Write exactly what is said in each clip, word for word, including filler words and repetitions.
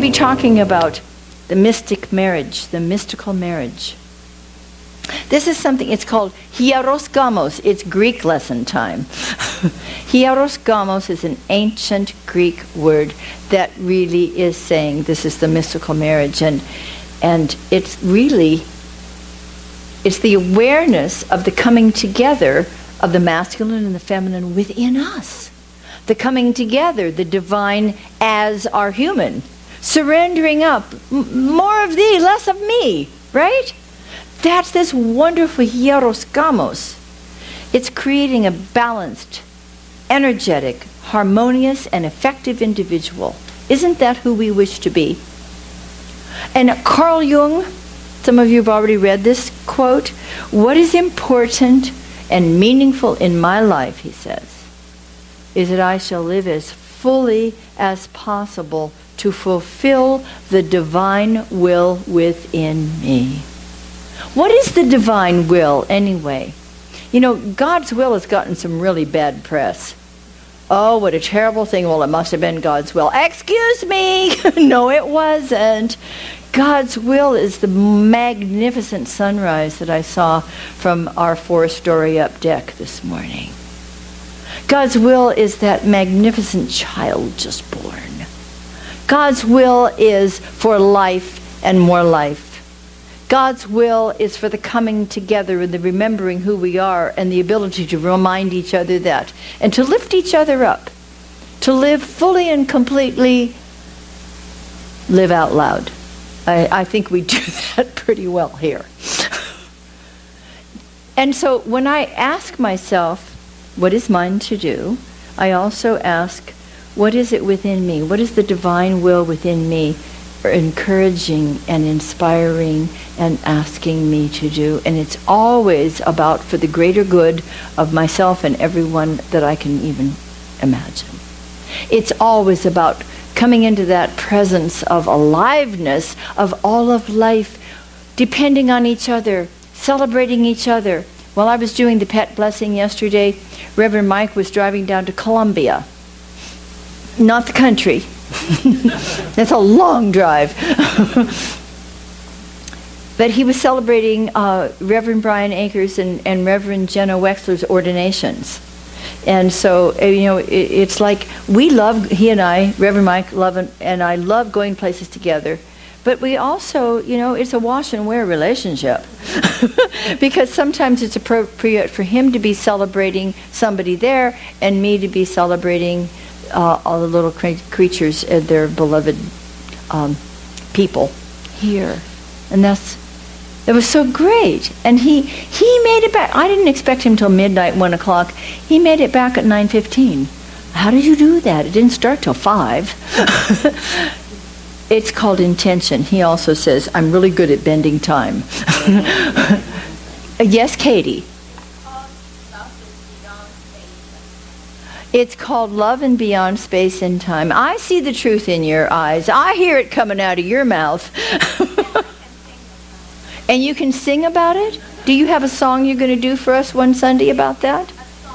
be talking about the mystic marriage, the mystical marriage. This is something, it's called hieros gamos. It's Greek lesson time. Hieros gamos is an ancient Greek word that really is saying this is the mystical marriage. And, and it's really, it's the awareness of the coming together of the masculine and the feminine within us. The coming together, the divine as our human. Surrendering up, m- more of thee, less of me, right? That's this wonderful hieros gamos. It's creating a balanced, energetic, harmonious, and effective individual. Isn't that who we wish to be? And Carl Jung, some of you have already read this quote, what is important and meaningful in my life, he says, is that I shall live as fully as possible to fulfill the divine will within me. What is the divine will, anyway? You know, God's will has gotten some really bad press. Oh, what a terrible thing. Well, it must have been God's will. Excuse me. No, it wasn't. God's will is the magnificent sunrise that I saw from our four-story up deck this morning. God's will is that magnificent child just born. God's will is for life and more life. God's will is for the coming together and the remembering who we are and the ability to remind each other that and to lift each other up, to live fully and completely, live out loud. I, I think we do that pretty well here. And so when I ask myself, what is mine to do? I also ask, what is it within me? What is the divine will within me encouraging and inspiring and asking me to do? And it's always about for the greater good of myself and everyone that I can even imagine. It's always about coming into that presence of aliveness of all of life, depending on each other, celebrating each other. While I was doing the pet blessing yesterday, Reverend Mike was driving down to Columbia. Not the country. That's a long drive. But he was celebrating uh, Reverend Brian Akers and, and Reverend Jenna Wexler's ordinations. And so, uh, you know, it, it's like we love, he and I, Reverend Mike, love and, and I love going places together. But we also, you know, it's a wash and wear relationship. Because sometimes it's appropriate for him to be celebrating somebody there and me to be celebrating uh, all the little cre- creatures and their beloved um, people here. And that's, it was so great. And he he made it back. I didn't expect him till midnight, one o'clock. He made it back at nine fifteen. How did you do that? It didn't start till five. It's called intention. He also says, I'm really good at bending time. Yes, Katie? It's called Love and Beyond Space and Time. I see the truth in your eyes. I hear it coming out of your mouth. And you can sing about it? Do you have a song you're going to do for us one Sunday about that?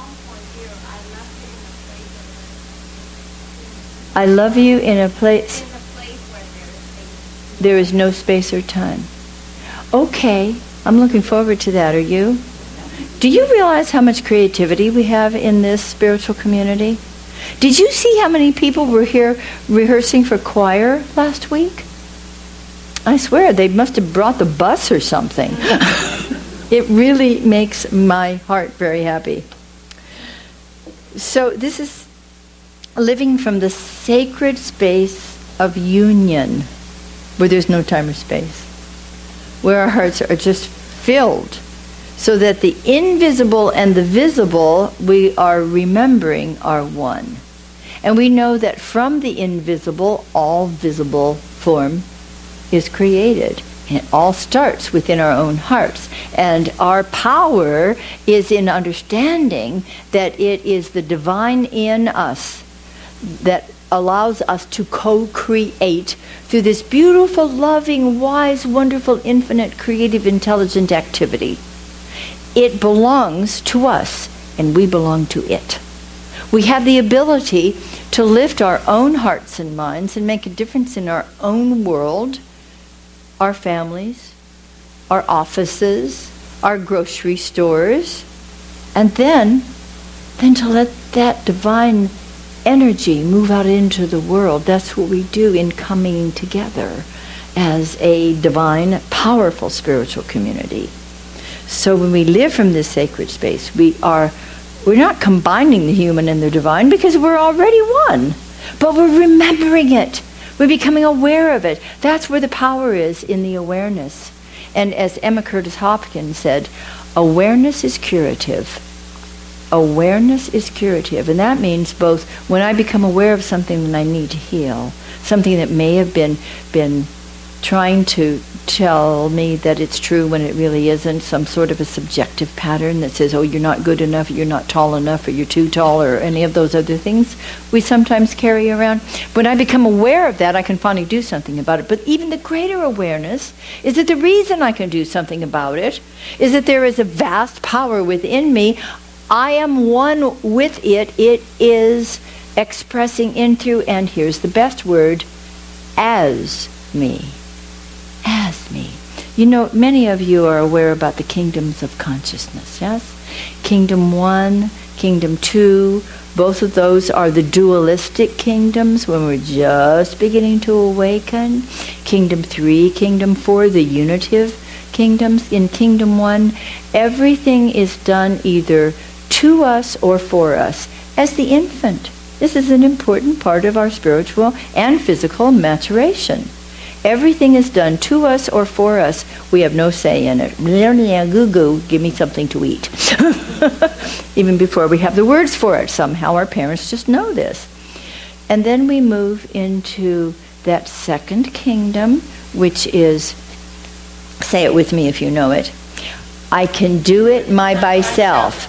I love you in a place... There is no space or time. Okay, I'm looking forward to that. Are you? Do you realize how much creativity we have in this spiritual community? Did you see how many people were here rehearsing for choir last week? I swear, they must have brought the bus or something. It really makes my heart very happy. So this is living from the sacred space of union, where there's no time or space, where our hearts are just filled, so that the invisible and the visible we are remembering are one. And we know that from the invisible, all visible form is created. And it all starts within our own hearts. And our power is in understanding that it is the divine in us that allows us to co-create through this beautiful, loving, wise, wonderful, infinite, creative, intelligent activity. It belongs to us, and we belong to it. We have the ability to lift our own hearts and minds and make a difference in our own world, our families, our offices, our grocery stores, and then, then to let that divine energy move out into the world. That's what we do in coming together as a divine, powerful spiritual community. So when we live from this sacred space, we are, we're not combining the human and the divine because we're already one, but we're remembering it. We're becoming aware of it. That's where the power is, in the awareness. And as Emma Curtis Hopkins said, awareness is curative. Awareness is curative. And that means both when I become aware of something that I need to heal, something that may have been been trying to tell me that it's true when it really isn't, some sort of a subjective pattern that says, oh, you're not good enough, you're not tall enough, or you're too tall, or any of those other things we sometimes carry around. When I become aware of that, I can finally do something about it. But even the greater awareness is that the reason I can do something about it is that there is a vast power within me. I am one with it. It is expressing into, and here's the best word, as me. As me. You know, many of you are aware about the kingdoms of consciousness, yes? Kingdom one, kingdom two, both of those are the dualistic kingdoms when we're just beginning to awaken. Kingdom three, kingdom four, the unitive kingdoms. In kingdom one, everything is done either to us or for us as the infant. This is an important part of our spiritual and physical maturation. Everything is done to us or for us. We have no say in it. Goo goo, give me something to eat. Even before we have the words for it. Somehow our parents just know this. And then we move into that second kingdom, which is, say it with me if you know it, I can do it my myself.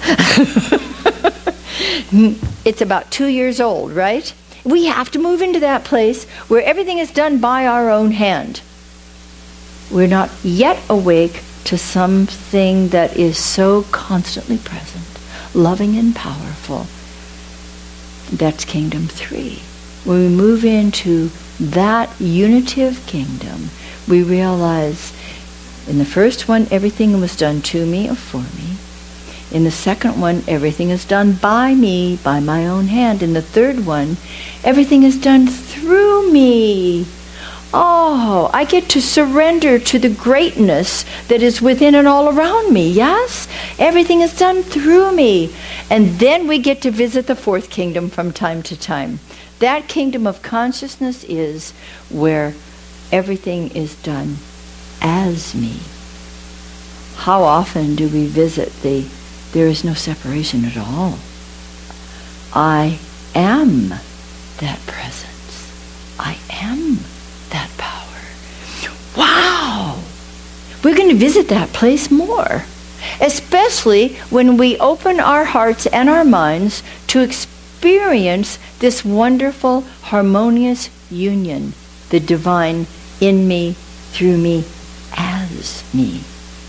It's about two years old, right? We have to move into that place where everything is done by our own hand. We're not yet awake to something that is so constantly present, loving and powerful. That's kingdom three. When we move into that unitive kingdom, we realize in the first one, everything was done to me or for me. In the second one, everything is done by me, by my own hand. In the third one, everything is done through me. Oh, I get to surrender to the greatness that is within and all around me, yes? Everything is done through me. And then we get to visit the fourth kingdom from time to time. That kingdom of consciousness is where everything is done as me. How often do we visit the there is no separation at all? I am that presence. I am that power. Wow! We're going to visit that place more, especially when we open our hearts and our minds to experience this wonderful, harmonious union, the divine in me, through me, as me.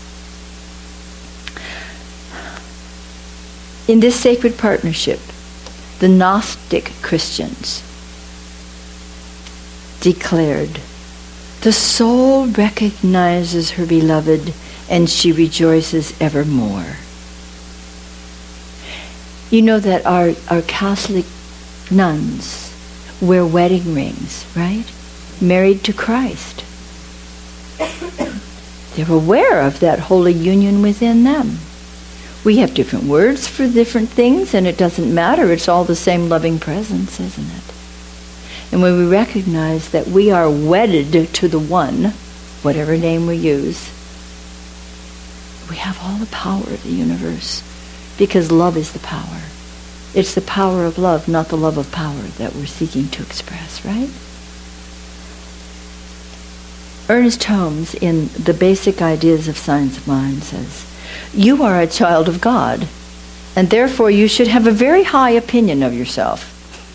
In this sacred partnership, the Gnostic Christians declared, the soul recognizes her beloved and she rejoices evermore. You know that our, our Catholic nuns wear wedding rings, right? Married to Christ. They're aware of that holy union within them. We have different words for different things, and it doesn't matter. It's all the same loving presence, isn't it? And when we recognize that we are wedded to the one, whatever name we use, we have all the power of the universe, because love is the power. It's the power of love, not the love of power that we're seeking to express, right? Ernest Holmes, in The Basic Ideas of Science of Mind, says, you are a child of God, and therefore you should have a very high opinion of yourself.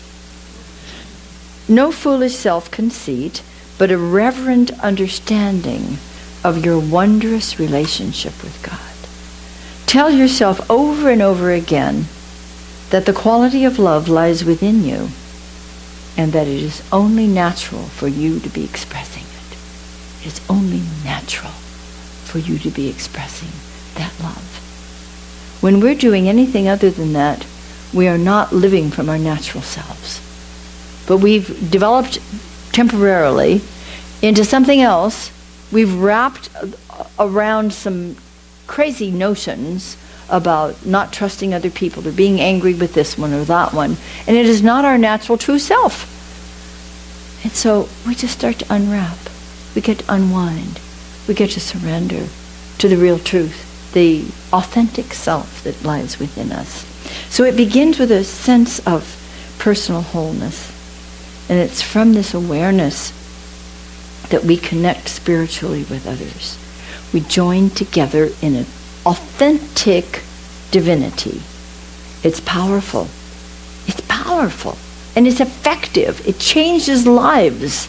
No foolish self-conceit, but a reverent understanding of your wondrous relationship with God. Tell yourself over and over again that the quality of love lies within you, and that it is only natural for you to be expressing it. It's only natural for you to be expressing that love. When we're doing anything other than that, we are not living from our natural selves. But we've developed temporarily into something else. We've wrapped around some crazy notions about not trusting other people or being angry with this one or that one. And it is not our natural true self. And so we just start to unwrap. We get to unwind. We get to surrender to the real truth, the authentic self that lies within us. So it begins with a sense of personal wholeness. And it's from this awareness that we connect spiritually with others. We join together in an authentic divinity. It's powerful. It's powerful. And it's effective. It changes lives.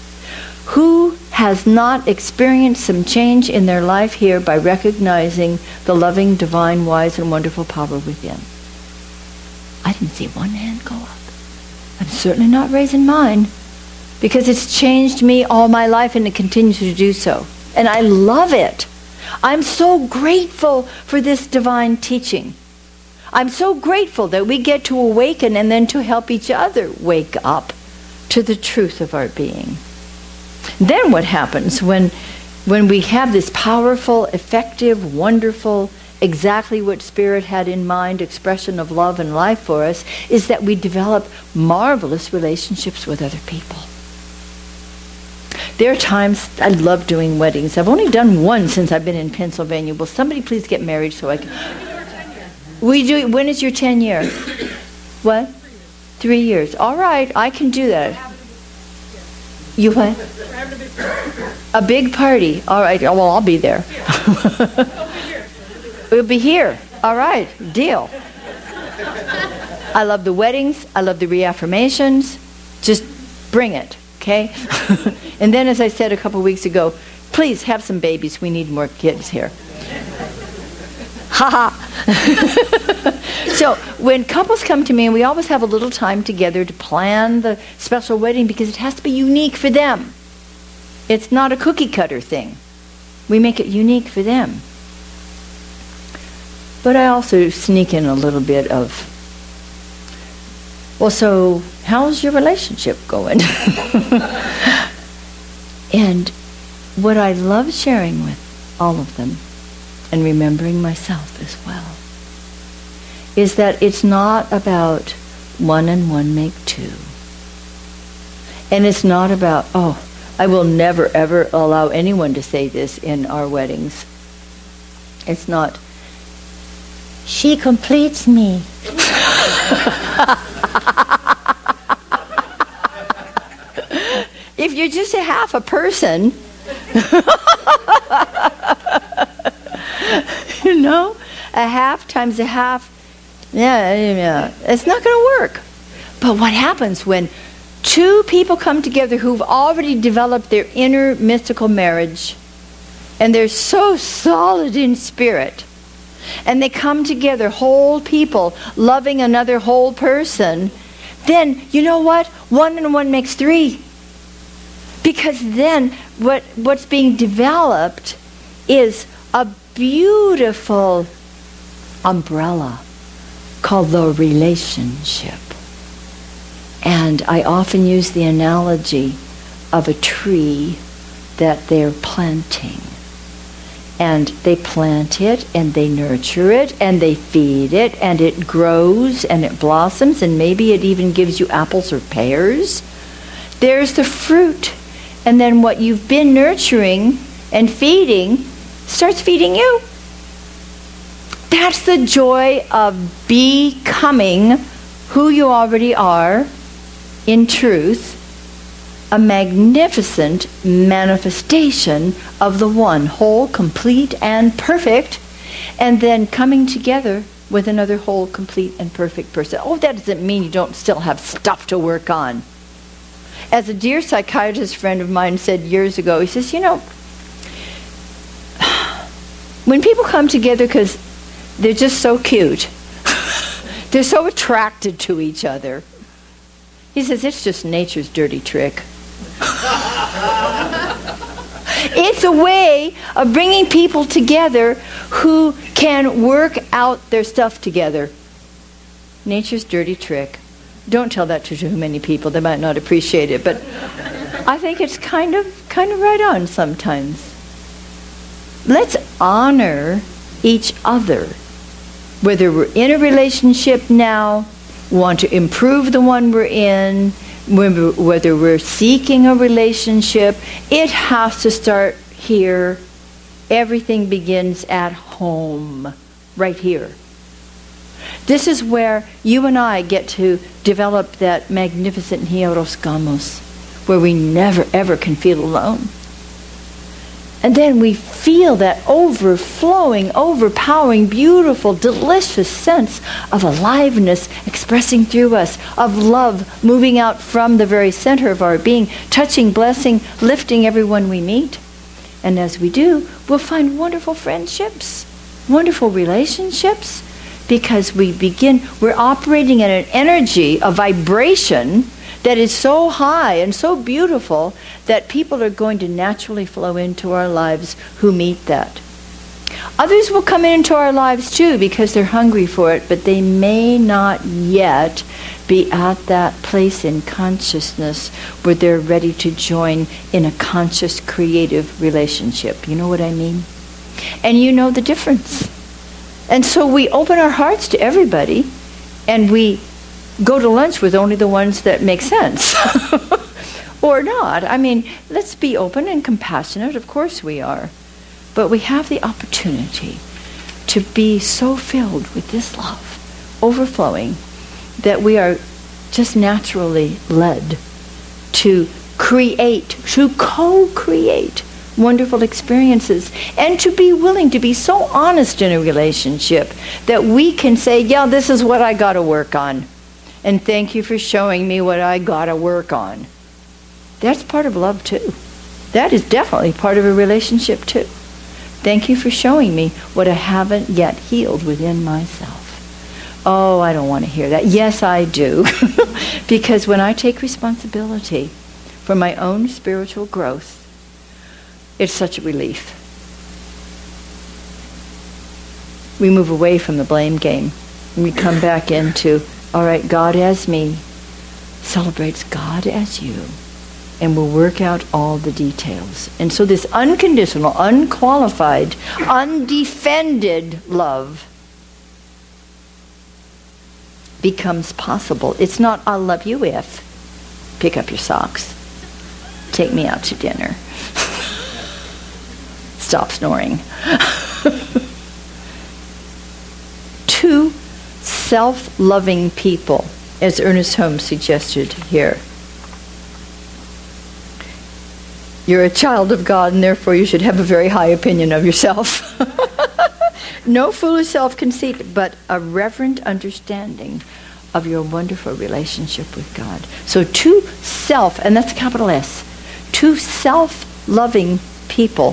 Who has not experienced some change in their life here by recognizing the loving, divine, wise, and wonderful power within? I didn't see one hand go up. I'm certainly not raising mine, because it's changed me all my life and it continues to do so. And I love it. I'm so grateful for this divine teaching. I'm so grateful that we get to awaken and then to help each other wake up to the truth of our being. Then what happens when, when we have this powerful, effective, wonderful, exactly what Spirit had in mind expression of love and life for us, is that we develop marvelous relationships with other people. There are times I love doing weddings. I've only done one since I've been in Pennsylvania. Will somebody please get married so I can... We do. When is your ten year? What? Three years. All right, I can do that. You what? A big party. All right. Oh, well, I'll be there. We'll be here. All right. Deal. I love the weddings. I love the reaffirmations. Just bring it. Okay? And then, as I said a couple weeks ago, please have some babies. We need more kids here. Ha ha. So when couples come to me, and we always have a little time together to plan the special wedding, because it has to be unique for them. It's not a cookie cutter thing. We make it unique for them. But I also sneak in a little bit of, well, so how's your relationship going? And what I love sharing with all of them, and remembering myself as well, is that it's not about one and one make two. And it's not about, oh, I will never ever allow anyone to say this in our weddings. It's not, she completes me. If you're just a half a person, you know, a half times a half, yeah, yeah, it's not going to work. But what happens when two people come together who've already developed their inner mystical marriage, and they're so solid in spirit, and they come together, whole people, loving another whole person, then, you know what? One and one makes three. Because then what what's being developed is a beautiful umbrella called the relationship. And I often use the analogy of a tree that they're planting. And they plant it, and they nurture it, and they feed it, and it grows, and it blossoms, and maybe it even gives you apples or pears. There's the fruit. And then what you've been nurturing and feeding starts feeding you. That's the joy of becoming who you already are in truth, a magnificent manifestation of the one, whole, complete, and perfect, and then coming together with another whole, complete, and perfect person. Oh, that doesn't mean you don't still have stuff to work on. As a dear psychiatrist friend of mine said years ago, he says, you know, when people come together because they're just so cute, they're so attracted to each other, He says, it's just nature's dirty trick. It's a way of bringing people together who can work out their stuff together. Nature's dirty trick. Don't tell that to too many people. They might not appreciate it, but I think it's kind of kind of right on sometimes. Let's honor each other. Whether we're in a relationship now, want to improve the one we're in, whether we're seeking a relationship, it has to start here. Everything begins at home, right here. This is where you and I get to develop that magnificent hieros gamos, where we never ever can feel alone. And then we feel that overflowing, overpowering, beautiful, delicious sense of aliveness expressing through us, of love moving out from the very center of our being, touching, blessing, lifting everyone we meet. And as we do, we'll find wonderful friendships, wonderful relationships, because we begin, we're operating at an energy, a vibration that is so high and so beautiful that people are going to naturally flow into our lives who meet that. Others will come into our lives too because they're hungry for it, but they may not yet be at that place in consciousness where they're ready to join in a conscious, creative relationship. You know what I mean? And you know the difference. And so we open our hearts to everybody, and we go to lunch with only the ones that make sense. Or not. I mean, let's be open and compassionate. Of course we are. But we have the opportunity to be so filled with this love, overflowing, that we are just naturally led to create, to co-create wonderful experiences, and to be willing to be so honest in a relationship that we can say, yeah, this is what I got to work on. And thank you for showing me what I got to work on. That's part of love too. That is definitely part of a relationship too. Thank you for showing me what I haven't yet healed within myself. Oh, I don't want to hear that. Yes, I do. Because when I take responsibility for my own spiritual growth, it's such a relief. We move away from the blame game. And we come back into, all right, God as me celebrates God as you. And we'll work out all the details. And so this unconditional, unqualified, undefended love becomes possible. It's not, I'll love you if. Pick up your socks. Take me out to dinner. Stop snoring. Two self-loving people, as Ernest Holmes suggested here. You're a child of God, and therefore you should have a very high opinion of yourself. No foolish self-conceit, but a reverent understanding of your wonderful relationship with God. So two self, and that's capital S, two self-loving people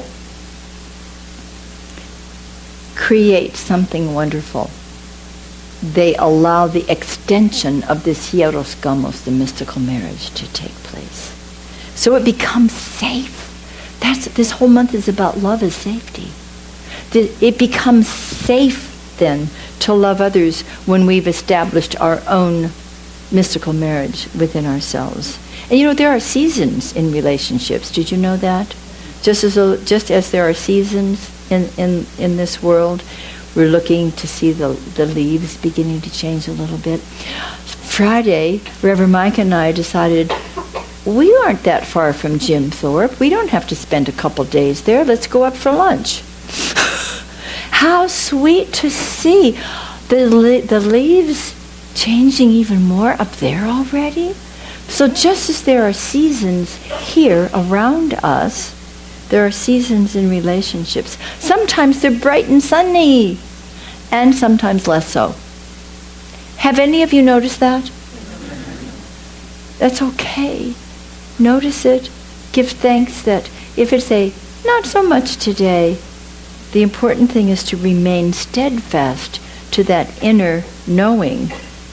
create something wonderful. They allow the extension of this hieros gamos, the mystical marriage, to take place. So it becomes safe. That's, this whole month is about love as safety. It becomes safe then to love others when we've established our own mystical marriage within ourselves. And you know, there are seasons in relationships. Did you know that? Just as a, just as there are seasons in, in, in this world, we're looking to see the, the leaves beginning to change a little bit. Friday, Reverend Mike and I decided, we aren't that far from Jim Thorpe. We don't have to spend a couple days there. Let's go up for lunch. How sweet to see the, le- the leaves changing even more up there already. So just as there are seasons here around us, there are seasons in relationships. Sometimes they're bright and sunny, and sometimes less so. Have any of you noticed that? That's okay. Notice it. Give thanks that if it's a not so much today, the important thing is to remain steadfast to that inner knowing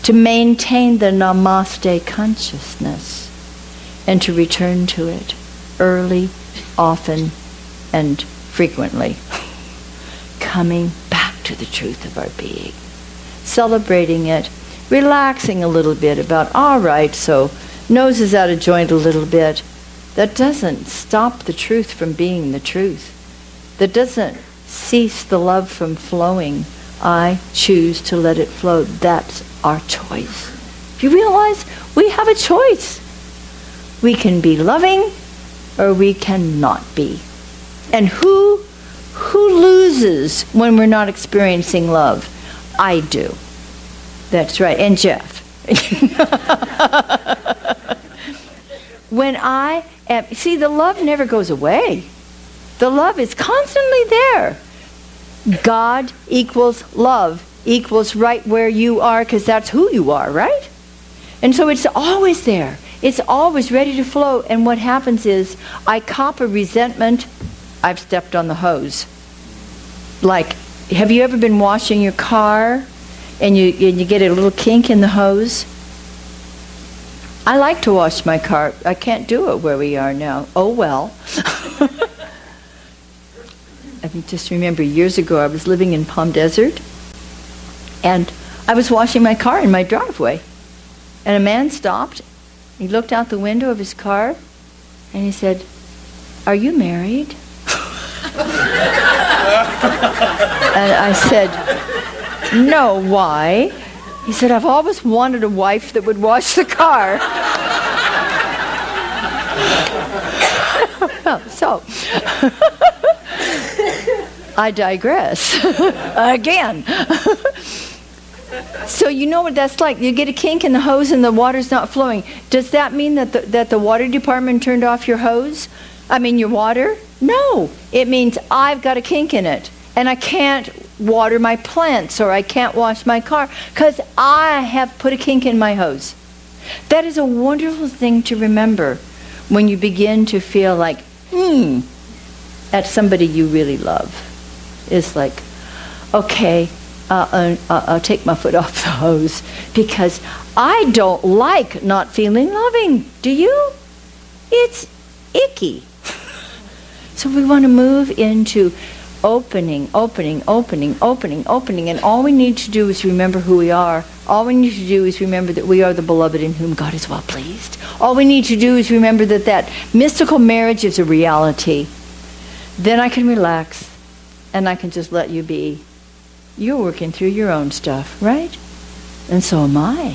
to maintain the Namaste consciousness, and to return to it early, often, and frequently. Coming back to the truth of our being. Celebrating it, relaxing a little bit about, all right, so nose is out of joint a little bit. That doesn't stop the truth from being the truth. That doesn't cease the love from flowing. I choose to let it flow. That's our choice. Do you realize we have a choice? We can be loving or we cannot be. And who who loses when we're not experiencing love? I do. That's right. And Jeff. When I am, see, the love never goes away. The love is constantly there. God equals love equals right where you are, because that's who you are, right? And so it's always there. It's always ready to flow. And what happens is I cop a resentment. I've stepped on the hose. Like, have you ever been washing your car and you, and you get a little kink in the hose? I like to wash my car. I can't do it where we are now. Oh, well. I mean, just remember years ago I was living in Palm Desert and I was washing my car in my driveway. And a man stopped. He looked out the window of his car and he said, "Are you married?" And I said, "No, why?" He said, "I've always wanted a wife that would wash the car." Well, so, I digress. Again. So you know what that's like. You get a kink in the hose and the water's not flowing. Does that mean that the, that the water department turned off your hose? I mean your water? No. It means I've got a kink in it. And I can't water my plants or I can't wash my car because I have put a kink in my hose. That is a wonderful thing to remember when you begin to feel like, hmm, at somebody you really love. It's like, okay, uh, uh, I'll take my foot off the hose because I don't like not feeling loving. Do you? It's icky. So we want to move into opening, opening, opening, opening, opening, and all we need to do is remember who we are. All we need to do is remember that we are the beloved in whom God is well pleased. All we need to do is remember that that mystical marriage is a reality. Then I can relax, and I can just let you be. You're working through your own stuff, right? And so am I.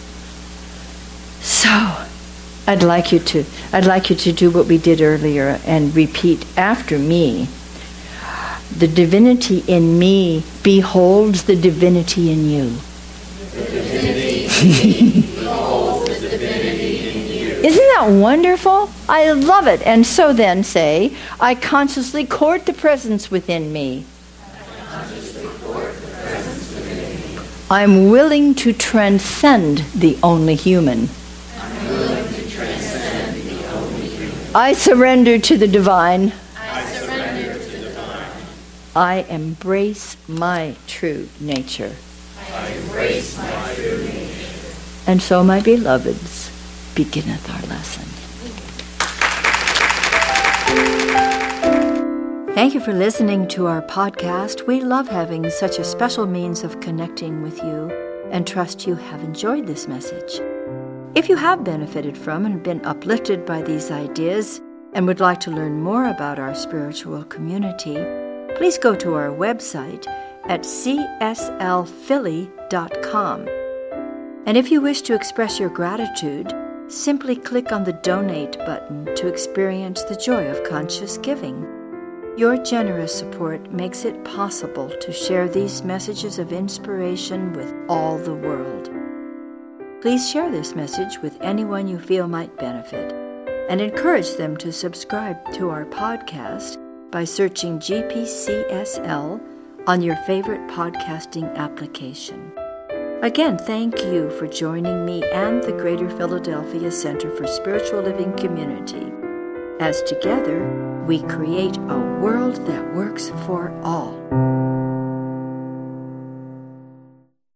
So, I'd like you to, I'd like you to do what we did earlier and repeat after me. The divinity in me beholds the divinity in you. The divinity in me beholds the divinity in you. Isn't that wonderful? I love it. And so then say, I consciously court the presence within me. I consciously court the presence within me. I'm willing to transcend the only human. I'm willing to transcend the only human. I surrender to the divine. I embrace my true nature. I embrace my true nature. And so, my beloveds, beginneth our lesson. Thank you for listening to our podcast. We love having such a special means of connecting with you and trust you have enjoyed this message. If you have benefited from and been uplifted by these ideas and would like to learn more about our spiritual community, please go to our website at c s l philly dot com. And if you wish to express your gratitude, simply click on the Donate button to experience the joy of conscious giving. Your generous support makes it possible to share these messages of inspiration with all the world. Please share this message with anyone you feel might benefit, and encourage them to subscribe to our podcast by searching G P C S L on your favorite podcasting application. Again, thank you for joining me and the Greater Philadelphia Center for Spiritual Living Community, as together we create a world that works for all.